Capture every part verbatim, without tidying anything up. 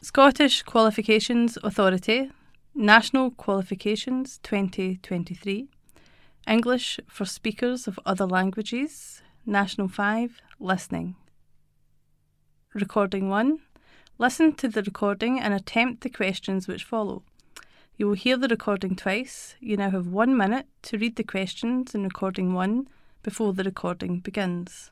Scottish Qualifications Authority, National Qualifications twenty twenty-three, English for Speakers of Other Languages, National five, Listening. Recording one. Listen to the recording and attempt the questions which follow. You will hear the recording twice. You now have one minute to read the questions in recording one before the recording begins.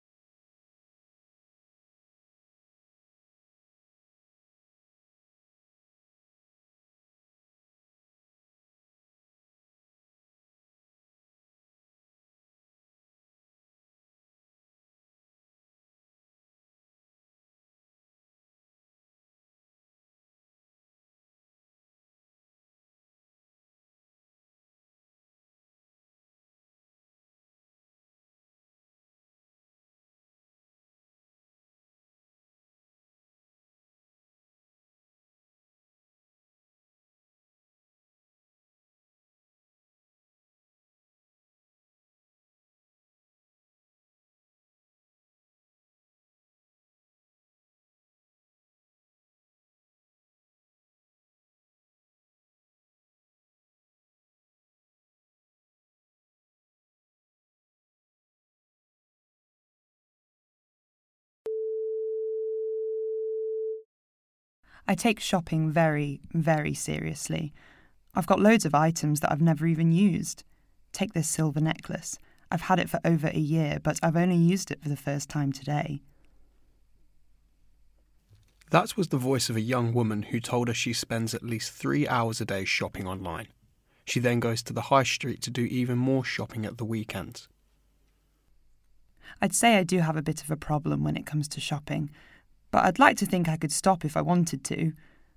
I take shopping very, very seriously. I've got loads of items that I've never even used. Take this silver necklace. I've had it for over a year, but I've only used it for the first time today. That was the voice of a young woman who told us she spends at least three hours a day shopping online. She then goes to the high street to do even more shopping at the weekends. I'd say I do have a bit of a problem when it comes to shopping, but I'd like to think I could stop if I wanted to.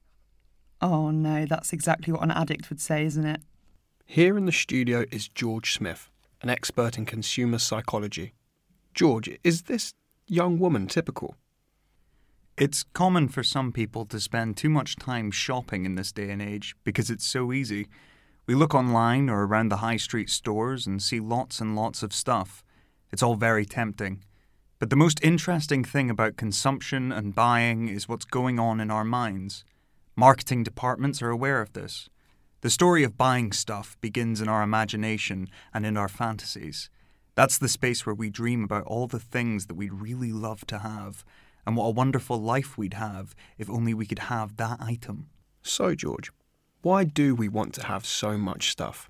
Oh no, that's exactly what an addict would say, isn't it? Here in the studio is George Smith, an expert in consumer psychology. George, is this young woman typical? It's common for some people to spend too much time shopping in this day and age because it's so easy. We look online or around the high street stores and see lots and lots of stuff. It's all very tempting. But the most interesting thing about consumption and buying is what's going on in our minds. Marketing departments are aware of this. The story of buying stuff begins in our imagination and in our fantasies. That's the space where we dream about all the things that we'd really love to have, and what a wonderful life we'd have if only we could have that item. So, George, why do we want to have so much stuff?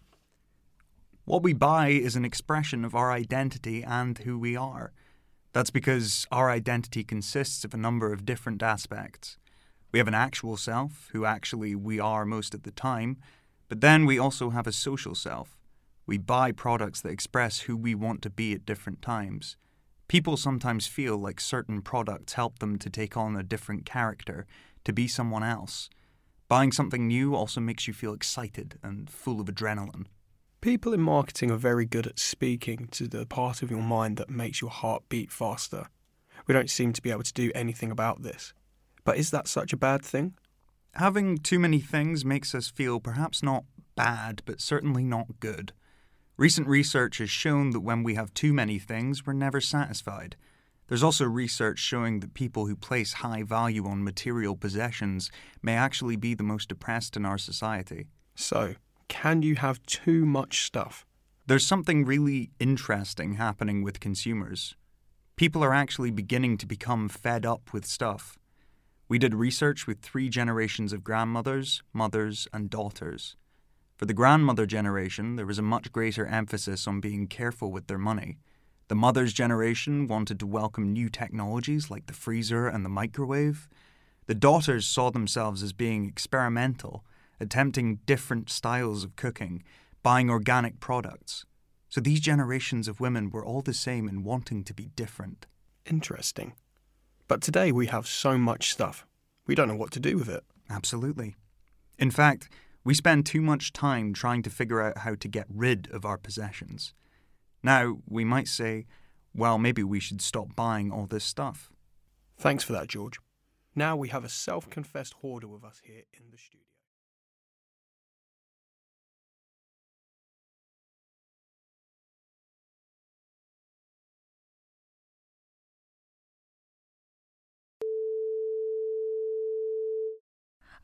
What we buy is an expression of our identity and who we are. That's because our identity consists of a number of different aspects. We have an actual self, who actually we are most of the time, but then we also have a social self. We buy products that express who we want to be at different times. People sometimes feel like certain products help them to take on a different character, to be someone else. Buying something new also makes you feel excited and full of adrenaline. People in marketing are very good at speaking to the part of your mind that makes your heart beat faster. We don't seem to be able to do anything about this. But is that such a bad thing? Having too many things makes us feel perhaps not bad, but certainly not good. Recent research has shown that when we have too many things, we're never satisfied. There's also research showing that people who place high value on material possessions may actually be the most depressed in our society. So, can you have too much stuff? There's something really interesting happening with consumers. People are actually beginning to become fed up with stuff. We did research with three generations of grandmothers, mothers, and daughters. For the grandmother generation, there was a much greater emphasis on being careful with their money. The mother's generation wanted to welcome new technologies like the freezer and the microwave. The daughters saw themselves as being experimental, attempting different styles of cooking, buying organic products. So these generations of women were all the same in wanting to be different. Interesting. But today we have so much stuff. We don't know what to do with it. Absolutely. In fact, we spend too much time trying to figure out how to get rid of our possessions. Now, we might say, well, maybe we should stop buying all this stuff. Thanks for that, George. Now we have a self-confessed hoarder with us here in the studio.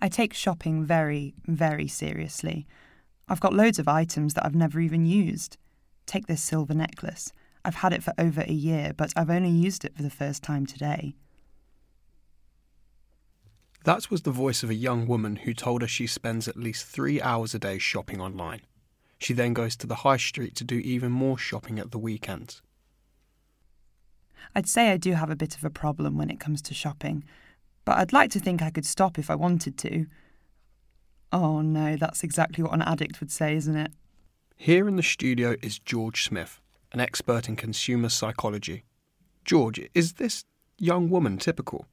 I take shopping very, very seriously. I've got loads of items that I've never even used. Take this silver necklace. I've had it for over a year, but I've only used it for the first time today. That was the voice of a young woman who told us she spends at least three hours a day shopping online. She then goes to the high street to do even more shopping at the weekends. I'd say I do have a bit of a problem when it comes to shopping, but I'd like to think I could stop if I wanted to. Oh no, that's exactly what an addict would say, isn't it? Here in the studio is George Smith, an expert in consumer psychology. George, is this young woman typical?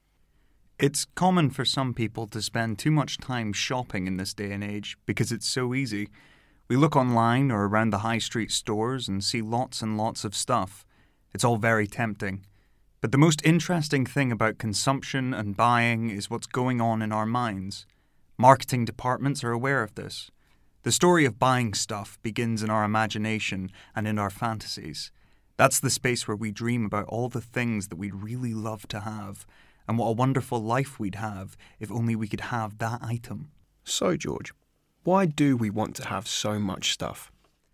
It's common for some people to spend too much time shopping in this day and age because it's so easy. We look online or around the high street stores and see lots and lots of stuff. It's all very tempting. But the most interesting thing about consumption and buying is what's going on in our minds. Marketing departments are aware of this. The story of buying stuff begins in our imagination and in our fantasies. That's the space where we dream about all the things that we'd really love to have, and what a wonderful life we'd have if only we could have that item. So, George, why do we want to have so much stuff?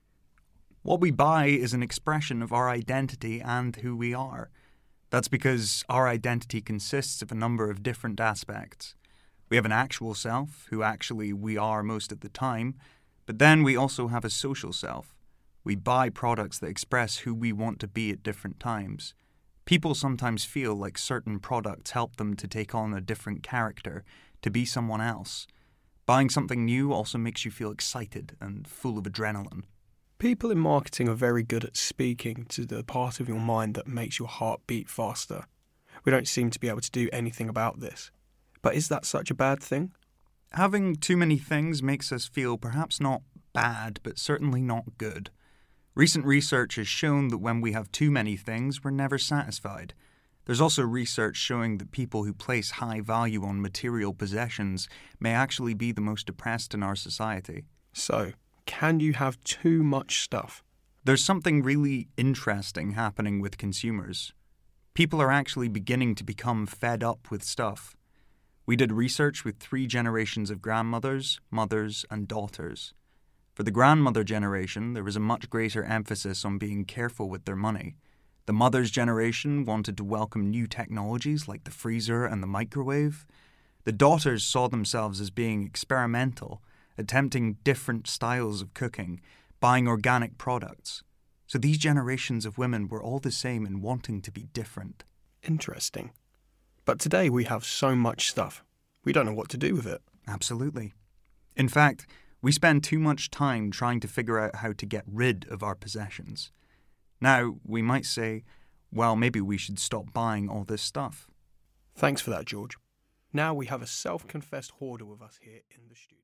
What we buy is an expression of our identity and who we are. That's because our identity consists of a number of different aspects. We have an actual self, who actually we are most of the time, but then we also have a social self. We buy products that express who we want to be at different times. People sometimes feel like certain products help them to take on a different character, to be someone else. Buying something new also makes you feel excited and full of adrenaline. People in marketing are very good at speaking to the part of your mind that makes your heart beat faster. We don't seem to be able to do anything about this. But is that such a bad thing? Having too many things makes us feel perhaps not bad, but certainly not good. Recent research has shown that when we have too many things, we're never satisfied. There's also research showing that people who place high value on material possessions may actually be the most depressed in our society. So, can you have too much stuff? There's something really interesting happening with consumers. People are actually beginning to become fed up with stuff. We did research with three generations of grandmothers, mothers, and daughters. For the grandmother generation, there was a much greater emphasis on being careful with their money. The mother's generation wanted to welcome new technologies like the freezer and the microwave. The daughters saw themselves as being experimental, attempting different styles of cooking, buying organic products. So these generations of women were all the same in wanting to be different. Interesting. But today we have so much stuff. We don't know what to do with it. Absolutely. In fact, we spend too much time trying to figure out how to get rid of our possessions. Now, we might say, well, maybe we should stop buying all this stuff. Thanks for that, George. Now we have a self-confessed hoarder with us here in the studio.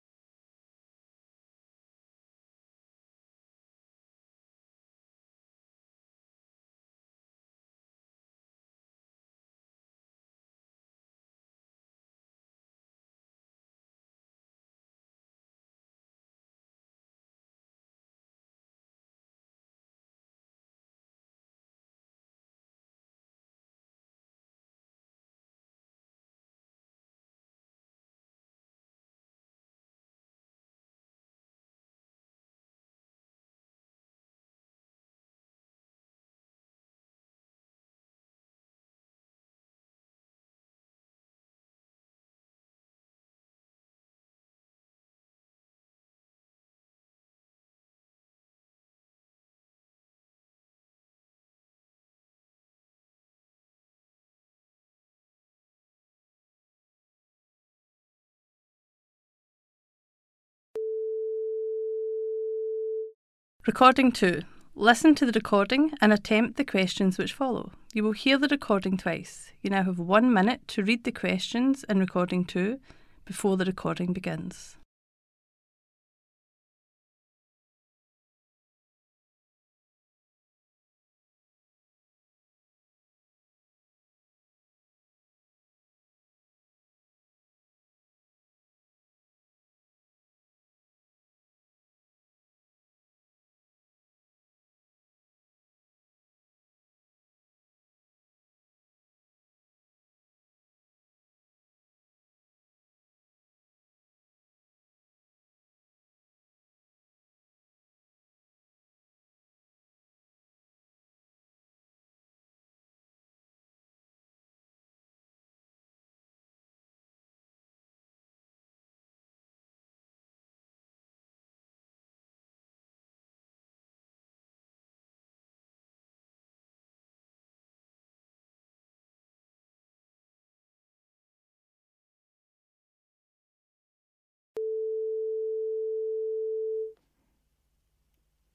Recording two. Listen to the recording and attempt the questions which follow. You will hear the recording twice. You now have one minute to read the questions in recording two before the recording begins.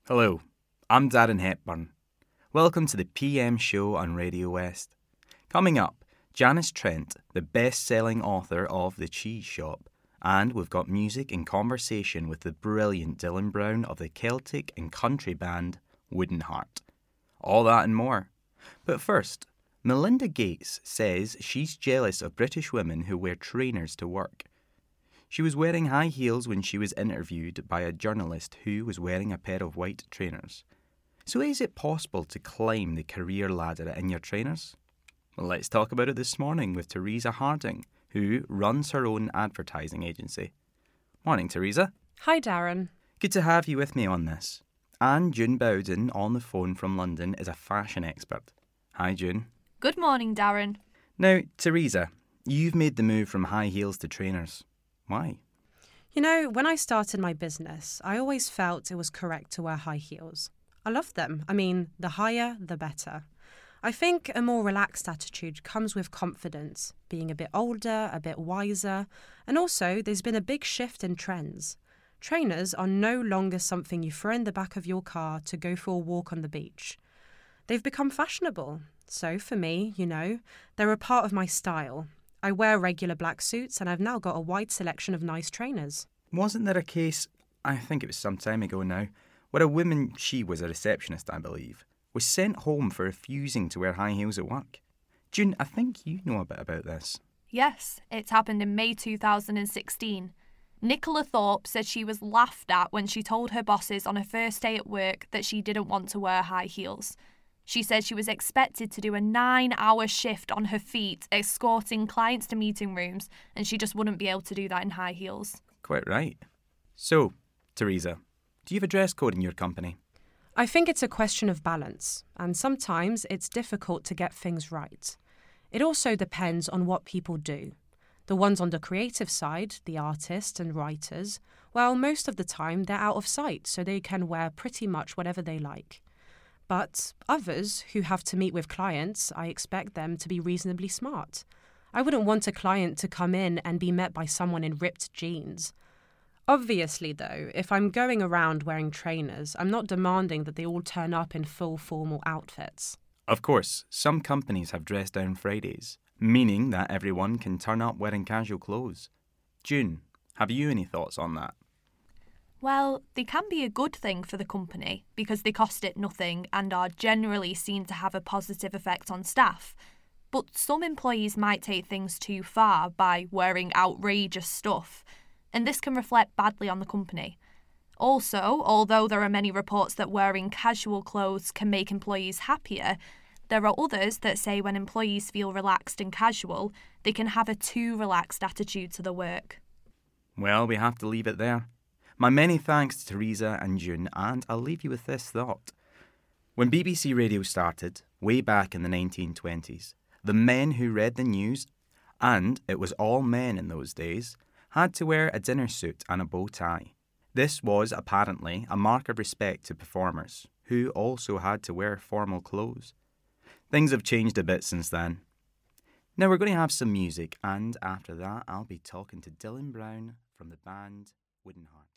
Hello, I'm Darren Hepburn. Welcome to the P M show on Radio West. Coming up, Janice Trent, the best-selling author of The Cheese Shop, and we've got music and conversation with the brilliant Dylan Brown of the Celtic and country band Wooden Heart. All that and more. But first, Melinda Gates says she's jealous of British women who wear trainers to work. She was wearing high heels when she was interviewed by a journalist who was wearing a pair of white trainers. So is it possible to climb the career ladder in your trainers? Well, let's talk about it this morning with Teresa Harding, who runs her own advertising agency. Morning, Teresa. Hi, Darren. Good to have you with me on this. And June Bowden on the phone from London is a fashion expert. Hi, June. Good morning, Darren. Now, Teresa, you've made the move from high heels to trainers. Why? You know, when I started my business, I always felt it was correct to wear high heels. I love them. I mean, the higher, the better. I think a more relaxed attitude comes with confidence, being a bit older, a bit wiser, and also there's been a big shift in trends. Trainers are no longer something you throw in the back of your car to go for a walk on the beach. They've become fashionable. So for me, you know, they're a part of my style. I wear regular black suits and I've now got a wide selection of nice trainers. Wasn't there a case, I think it was some time ago now, where a woman, she was a receptionist, I believe, was sent home for refusing to wear high heels at work? June, I think you know a bit about this. Yes, it happened in May two thousand sixteen. Nicola Thorpe said she was laughed at when she told her bosses on her first day at work that she didn't want to wear high heels. She said she was expected to do a nine-hour shift on her feet, escorting clients to meeting rooms, and she just wouldn't be able to do that in high heels. Quite right. So, Teresa, do you have a dress code in your company? I think it's a question of balance, and sometimes it's difficult to get things right. It also depends on what people do. The ones on the creative side, the artists and writers, well, most of the time they're out of sight, so they can wear pretty much whatever they like. But others who have to meet with clients, I expect them to be reasonably smart. I wouldn't want a client to come in and be met by someone in ripped jeans. Obviously, though, if I'm going around wearing trainers, I'm not demanding that they all turn up in full formal outfits. Of course, some companies have dress down Fridays, meaning that everyone can turn up wearing casual clothes. June, have you any thoughts on that? Well, they can be a good thing for the company because they cost it nothing and are generally seen to have a positive effect on staff. But some employees might take things too far by wearing outrageous stuff, and this can reflect badly on the company. Also, although there are many reports that wearing casual clothes can make employees happier, there are others that say when employees feel relaxed and casual, they can have a too relaxed attitude to the work. Well, we have to leave it there. My many thanks to Teresa and June, and I'll leave you with this thought. When B B C Radio started, way back in the nineteen twenties, the men who read the news, and it was all men in those days, had to wear a dinner suit and a bow tie. This was apparently a mark of respect to performers, who also had to wear formal clothes. Things have changed a bit since then. Now we're going to have some music, and after that I'll be talking to Dylan Brown from the band Wooden Heart.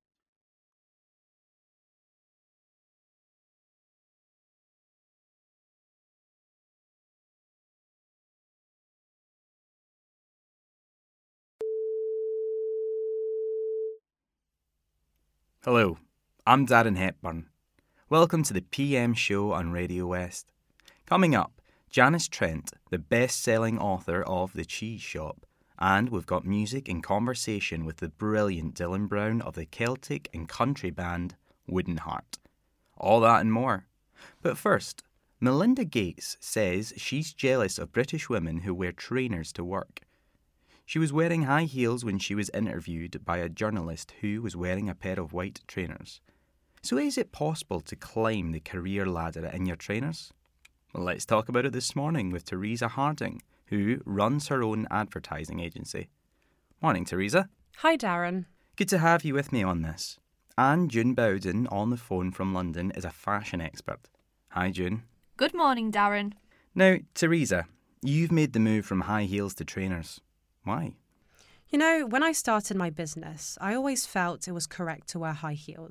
Hello, I'm Darren Hepburn. Welcome to the P M show on Radio West. Coming up, Janice Trent, the best-selling author of The Cheese Shop, and we've got music and conversation with the brilliant Dylan Brown of the Celtic and country band Wooden Heart. All that and more. But first, Melinda Gates says she's jealous of British women who wear trainers to work. She was wearing high heels when she was interviewed by a journalist who was wearing a pair of white trainers. So is it possible to climb the career ladder in your trainers? Well, let's talk about it this morning with Teresa Harding, who runs her own advertising agency. Morning, Teresa. Hi, Darren. Good to have you with me on this. And June Bowden on the phone from London is a fashion expert. Hi, June. Good morning, Darren. Now, Teresa, you've made the move from high heels to trainers. Why? You know, when I started my business, I always felt it was correct to wear high heels.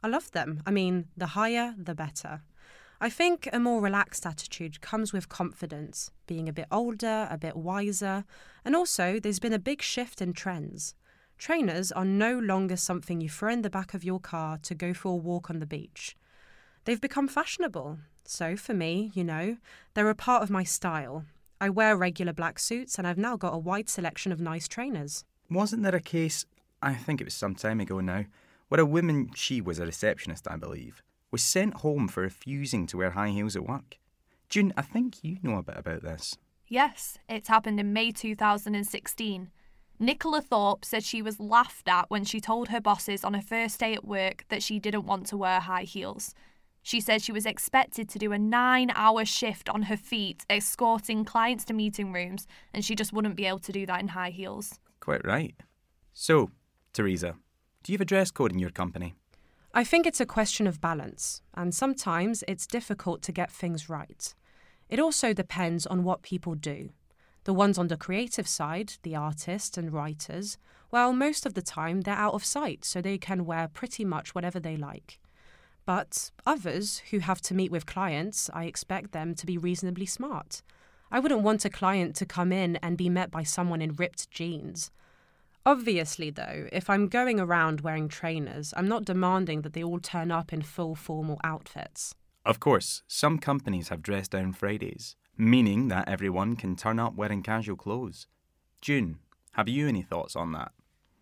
I love them. I mean, the higher, the better. I think a more relaxed attitude comes with confidence, being a bit older, a bit wiser, and also there's been a big shift in trends. Trainers are no longer something you throw in the back of your car to go for a walk on the beach. They've become fashionable. So for me, you know, they're a part of my style. I wear regular black suits and I've now got a wide selection of nice trainers. Wasn't there a case, I think it was some time ago now, where a woman, she was a receptionist, I believe, was sent home for refusing to wear high heels at work? June, I think you know a bit about this. Yes, it happened in May two thousand sixteen. Nicola Thorpe said she was laughed at when she told her bosses on her first day at work that she didn't want to wear high heels. She said she was expected to do a nine-hour shift on her feet, escorting clients to meeting rooms, and she just wouldn't be able to do that in high heels. Quite right. So, Teresa, do you have a dress code in your company? I think it's a question of balance, and sometimes it's difficult to get things right. It also depends on what people do. The ones on the creative side, the artists and writers, well, most of the time they're out of sight, so they can wear pretty much whatever they like. But others who have to meet with clients, I expect them to be reasonably smart. I wouldn't want a client to come in and be met by someone in ripped jeans. Obviously, though, if I'm going around wearing trainers, I'm not demanding that they all turn up in full formal outfits. Of course, some companies have dress down Fridays, meaning that everyone can turn up wearing casual clothes. June, have you any thoughts on that?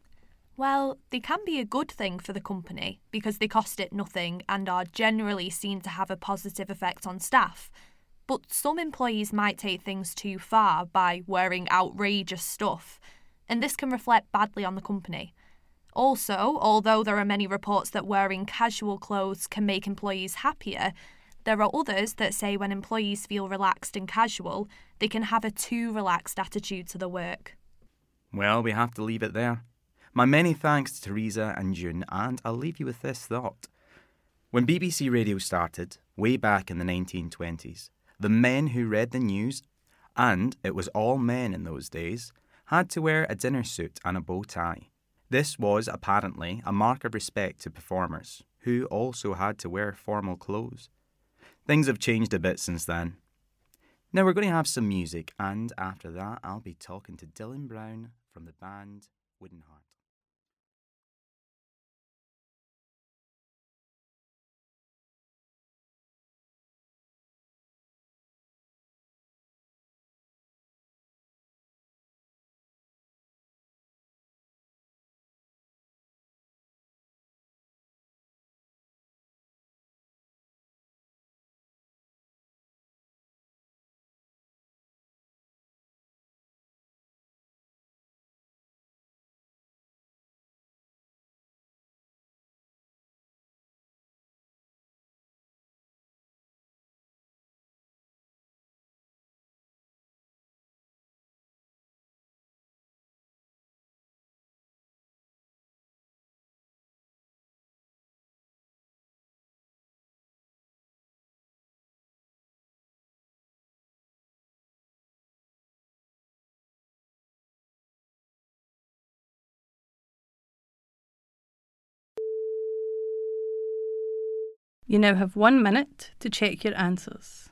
Well, they can be a good thing for the company because they cost it nothing and are generally seen to have a positive effect on staff. But some employees might take things too far by wearing outrageous stuff, and this can reflect badly on the company. Also, although there are many reports that wearing casual clothes can make employees happier, there are others that say when employees feel relaxed and casual, they can have a too relaxed attitude to the work. Well, we have to leave it there. My many thanks to Teresa and June, and I'll leave you with this thought. When B B C Radio started, way back in the nineteen twenties, the men who read the news, and it was all men in those days, had to wear a dinner suit and a bow tie. This was apparently a mark of respect to performers, who also had to wear formal clothes. Things have changed a bit since then. Now we're going to have some music, and after that I'll be talking to Dylan Brown from the band Wooden Heart. You now have one minute to check your answers.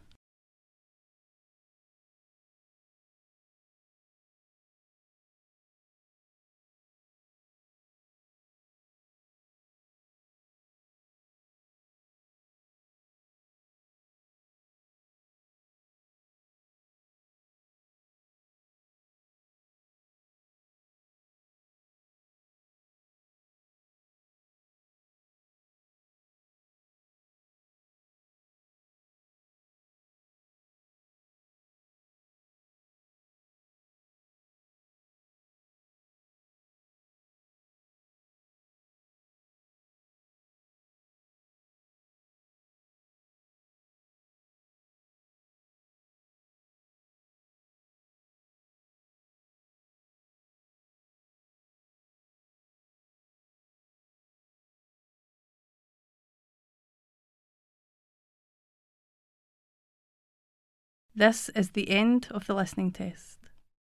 This is the end of the listening test.